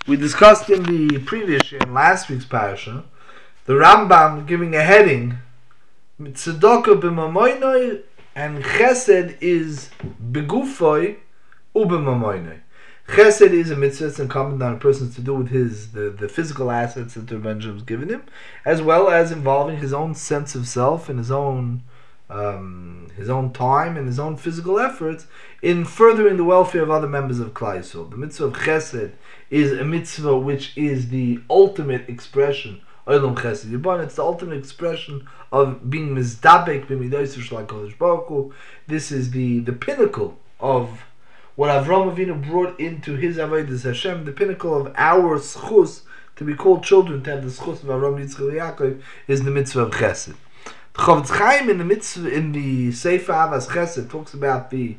We discussed in the previous year, in last week's parasha, the Rambam giving a heading, Tzedakah b'mamoinoi, and Chesed is begufoi u'b'mamoinoi. Chesed is a mitzvah that's incumbent on a person to do with the physical assets that the Rebbe has given him, as well as involving his own sense of self and his own time and his own physical efforts in furthering the welfare of other members of Klal Yisrael. The mitzvah of Chesed is a mitzvah which is the ultimate expression. Olam Chesed Yibon. It's the ultimate expression of being mizdabek b'midos shel HaKadosh Baruch Hu. This is the pinnacle of what Avraham Avinu brought into his avodas Hashem. The pinnacle of our schus to be called children, to have the schus of Avraham, Yitzchak, and Yaakov, is the mitzvah of Chesed. The Chofetz Chaim in the mitzvah in the Sefer Avas Chesed talks about the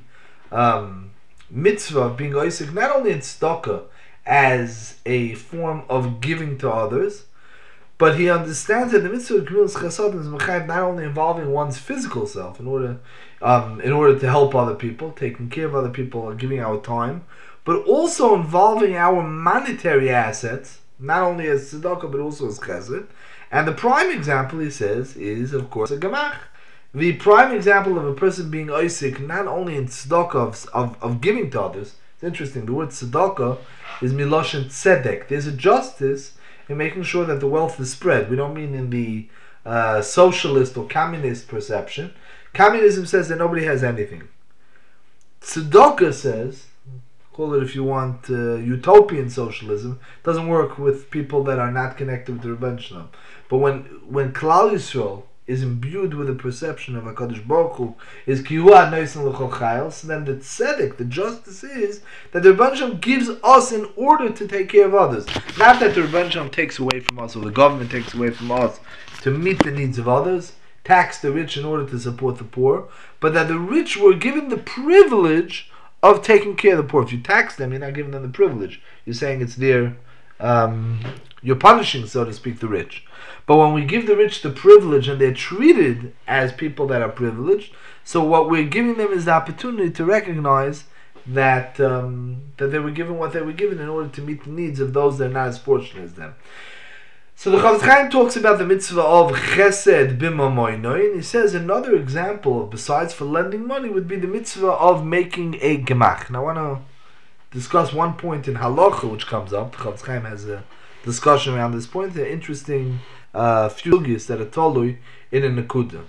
mitzvah of being oisik not only in tzedakah as a form of giving to others, but he understands that the mitzvah of Gemilas Chesadim is mechayev not only involving one's physical self in order to help other people, taking care of other people, giving our time, but also involving our monetary assets, not only as tzedakah but also as chesed. And the prime example, he says, is of course a gemach. The prime example of a person being oisik not only in tzedakah of giving to others. It's interesting. The word tzedakah is miloshen tzedek. There's a justice in making sure that the wealth is spread. We don't mean in the socialist or communist perception. Communism says that nobody has anything. Tzedakah says, call it if you want utopian socialism, doesn't work with people that are not connected with the Rebbe Shalom. But when Klal Yisrael is imbued with the perception of HaKadosh Baruch Hu, is Ki Hu HaNoisen L'Chol Chayil, so then the tzedek, the justice is that the Rebbe Shalom gives us in order to take care of others. Not that the Rebbe Shalom takes away from us, or the government takes away from us to meet the needs of others, tax the rich in order to support the poor, but that the rich were given the privilege of taking care of the poor. If you tax them, you're not giving them the privilege. You're saying it's their, you're punishing, so to speak, the rich. But when we give the rich the privilege and they're treated as people that are privileged, so what we're giving them is the opportunity to recognize that that they were given what they were given in order to meet the needs of those that are not as fortunate as them. So the Chofetz Chaim talks about the mitzvah of Chesed b'mamoinoi, and he says another example, besides for lending money, would be the mitzvah of making a gemach. Now I want to discuss one point in halacha which comes up. The Chofetz Chaim has a discussion around this point. They're interesting few sugis that are tolui in a nekuda.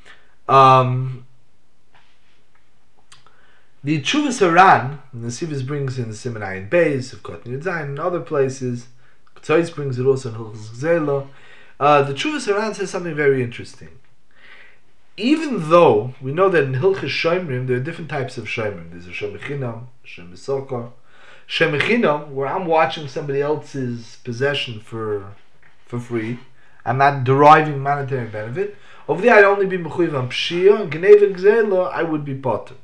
The Tshuvas Haran, the Sivas brings in the Simenayin Beis of Katan Yud Zayin and other places. Tzais brings it also in Hilchos Gzela. The Tshuvas Haran says something very interesting. Even though we know that in Hilchos Shomrim there are different types of Shomrim. There's a Shemechinam, Shemesokar. Shemechinam, where I'm watching somebody else's possession for free, I'm not deriving monetary benefit. Over there I'd only be mechuyev on pshia, and Gneva Gzela I would be potter.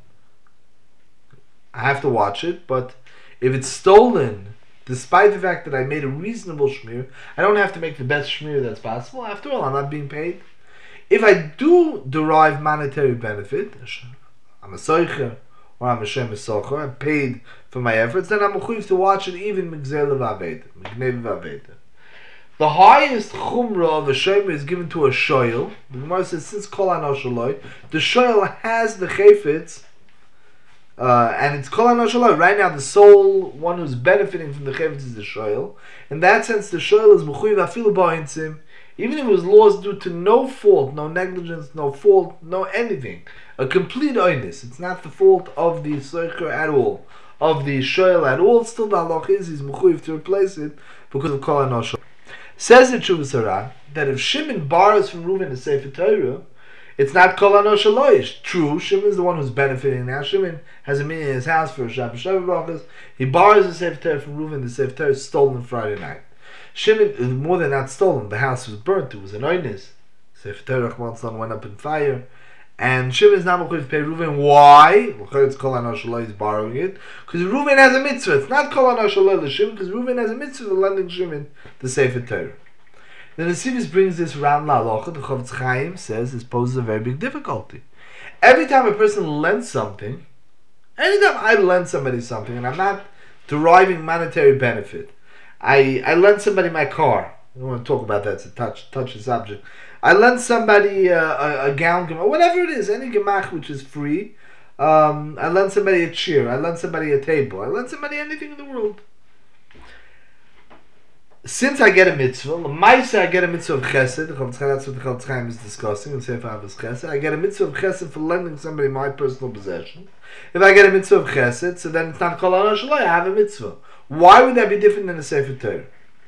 I have to watch it, but if it's stolen, despite the fact that I made a reasonable shmir, I don't have to make the best shmir that's possible. After all, I'm not being paid. If I do derive monetary benefit, I'm a soicher or I'm a shem socher, I'm paid for my efforts, then I'm mechuyev to watch it even migzela v'aveda, migneva v'aveda. The highest chumrah of a shomer is given to a shoyel. The Gemara says since kol anoshaloi, the shoyel has the chayfetz. And it's kol anoshaloi. Right now, the sole one who's benefiting from the chayfetz is the shoyel. In that sense, the shoyel is mechuyev afilu ba'intzim, even if it was lost due to no fault, no negligence, no fault, no anything, a complete oinus. It's not the fault of the soicher at all, of the shoyel at all. Still, the halach is he's mechuyev to replace it because of kol anoshaloi. Says the Tshuvas Haran that if Shimon borrows from Reuven a Sefer Torah, it's not kol anoshaloi. True, Shimon is the one who's benefiting now. Shimon has a minyan in his house for a Shabbat Brachos. He borrows a Sefer Torah from Reuven. The Sefer Torah is stolen Friday night. Shimon, more than not stolen, the house was burnt. It was an oinus. Sefer Torah went up in fire. And Shimon is not going to pay Reuven. Why? It's kol anoshaloi. He's borrowing it because Reuven has a mitzvah. It's not kol anoshaloi l'Shimon because Reuven has a mitzvah lending Shimon the Sefer Torah. Then the Sivas brings this round la'alocha. The Chofetz Chaim says this poses a very big difficulty. Every time a person lends something, anytime I lend somebody something and I'm not deriving monetary benefit, I lend somebody my car. I don't want to talk about that. It's a touchy subject. I lend somebody a gown, whatever it is, any gemach which is free. I lend somebody a chair. I lend somebody a table. I lend somebody anything in the world. Since I get a mitzvah, I get a mitzvah of chesed. That's what the Chofetz Chaim is discussing in Sefer Avos Chesed. I get a mitzvah of chesed for lending somebody my personal possession. If I get a mitzvah of chesed, so then it's not kol hana shaloi. I have a mitzvah. Why would that be different than a Sefer Torah?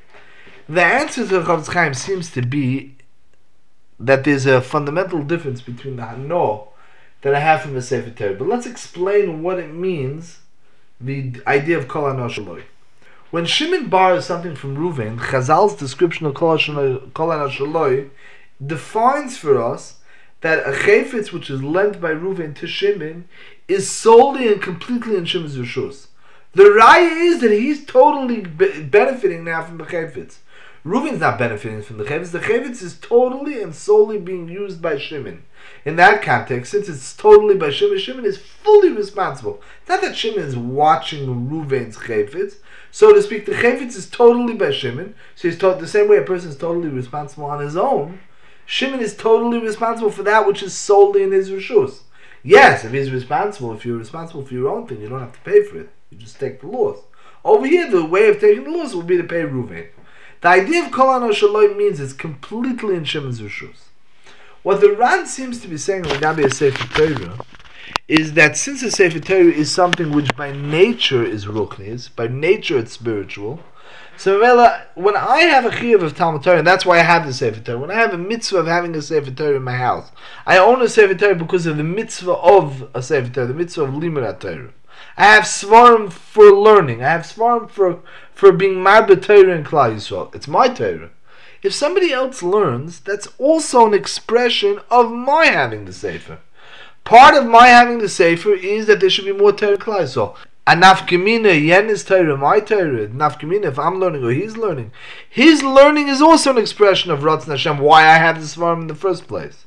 The answer to the Chofetz Chaim seems to be that there's a fundamental difference between the hano that I have from the Sefer Torah. But let's explain what it means, the idea of kol hana shaloi. When Shimon borrows something from Reuven, Chazal's description of kol hana shaloi defines for us that a chayfetz which is lent by Reuven to Shimon is solely and completely in Shimon's reshus. The raya is that he's totally benefiting now from the chayfetz. Reuven's not benefiting from the chayfetz. The chayfetz is totally and solely being used by Shimon. In that context, since it's totally by Shimon, Shimon is fully responsible. It's not that Shimon is watching Reuven's chayfetz. So to speak, the chayfetz is totally by Shimon. So he's the same way a person is totally responsible on his own. Shimon is totally responsible for that which is solely in his reshus. Yes, if you're responsible for your own thing, you don't have to pay for it. You just take the loss. Over here, the way of taking the loss will be to pay Reuven. The idea of kol hana shaloi means it's completely in Shimon's reshus. What the Ran seems to be saying regarding a Sefer Torah is that since a Sefer Torah is something which by nature is ruchnis, by nature it's spiritual, so when I have a chiyuv of Talmud Torah, and that's why I have the Sefer Torah, when I have a mitzvah of having a Sefer Torah in my house, I own a Sefer Torah because of the mitzvah of a Sefer Torah, the mitzvah of Limud Torah. I have svarim for learning. I have svarim for being marbe Torah in Klal Yisrael. It's my Torah. If somebody else learns, that's also an expression of my having the Sefer. Part of my having the Sefer is that there should be more Torah in Klal Yisrael. A nafkamina, yen is Torah, my Torah. Nafkamina, if I'm learning or he's learning. His learning is also an expression of Ratzon Hashem, why I have the svarim in the first place.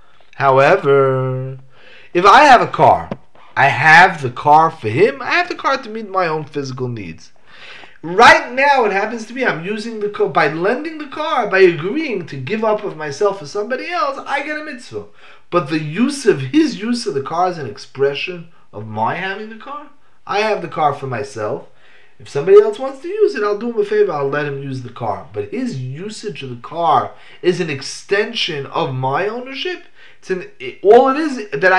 However, if I have a car, I have the car for him, I have the car to meet my own physical needs. Right now, it happens to be I'm using the car, by lending the car, by agreeing to give up of myself for somebody else, I get a mitzvah. But his use of the car is an expression of my having the car. I have the car for myself. If somebody else wants to use it, I'll do him a favor, I'll let him use the car. But his usage of the car is an extension of my ownership. All it is that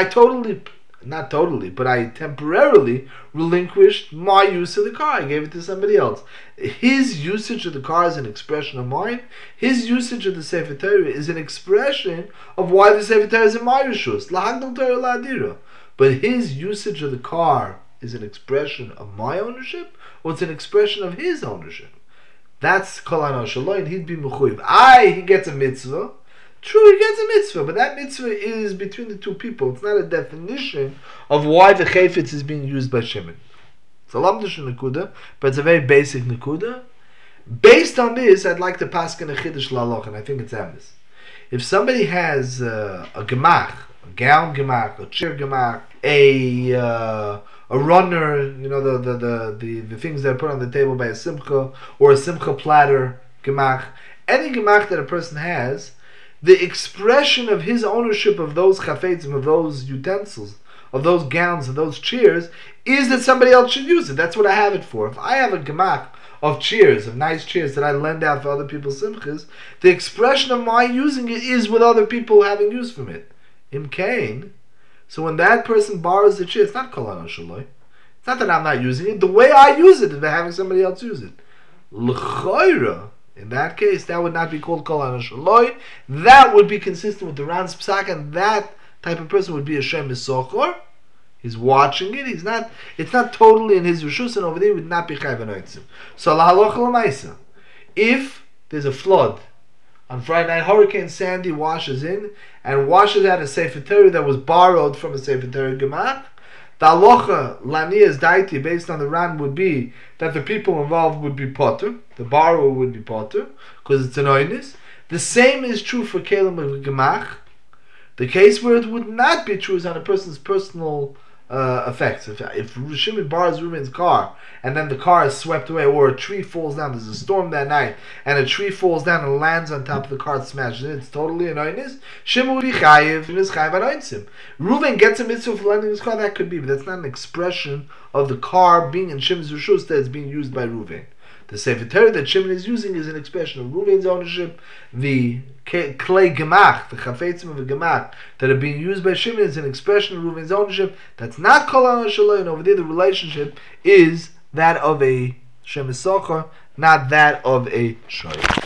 I temporarily relinquished my use of the car. I gave it to somebody else. His usage of the car is an expression of mine. His usage of the Sefer Torah is an expression of why the Sefer Torah is in my reshus. Lahagdol Torah la'adira. But his usage of the car is an expression of my ownership, or it's an expression of his ownership. That's kol hana shaloi, and he'd be mechuyev. He gets a mitzvah. True, he gets a mitzvah, but that mitzvah is between the two people. It's not a definition of why the chayfetz is being used by Shimon. It's a lamdish nekuda, but it's a very basic nekuda. Based on this, I'd like to pass in a chiddush laloch, and I think it's emes. If somebody has a gemach, a gown gemach, a chair gemach, a runner, the things that are put on the table by a simcha, or a simcha platter gemach, any gemach that a person has, the expression of his ownership of those chafetzim, of those utensils, of those gowns, of those chairs, is that somebody else should use it. That's what I have it for. If I have a gemach of chairs, of nice chairs that I lend out for other people's simchas, the expression of my using it is with other people having use from it. Imkain. So when that person borrows the chair, it's not kol hana shaloi. It's not that I'm not using it. The way I use it is by having somebody else use it. L'chayra. In that case, that would not be called kol hana shaloi. That would be consistent with the Ran's psak, and that type of person would be a shem misochor. He's watching it. It's not totally in his reshus, and over there would not be chayv anoitzim. So lahalocha l'maisa. If there's a flood on Friday night, Hurricane Sandy washes in and washes out a Sefer Torah that was borrowed from a Sefer Torah gemach, the halacha lanias daiti based on the Ran would be that the people involved would be potter, the borrower would be potter, because it's an oinis. The same is true for kelim of gemach. The case where it would not be true is on a person's personal effects. If Shimon borrows Reuven's car and then the car is swept away, or a tree falls down, there's a storm that night, and a tree falls down and lands on top of the car and smashes it, it's totally annoying. Shimon would be chayiv, and is chayiv anointim. Reuven gets a mitzvah for lending his car, that could be, but that's not an expression of the car being in Shimon's reshus that is being used by Reuven. The Sefer Torah that Shimon is using is an expression of Reuven's ownership. The clay gemach, the chafetzim of the gemach that are being used by Shimon is an expression of Reuven's ownership. That's not kol shalom, and over there the relationship is that of a shemesocher, not that of a shoy.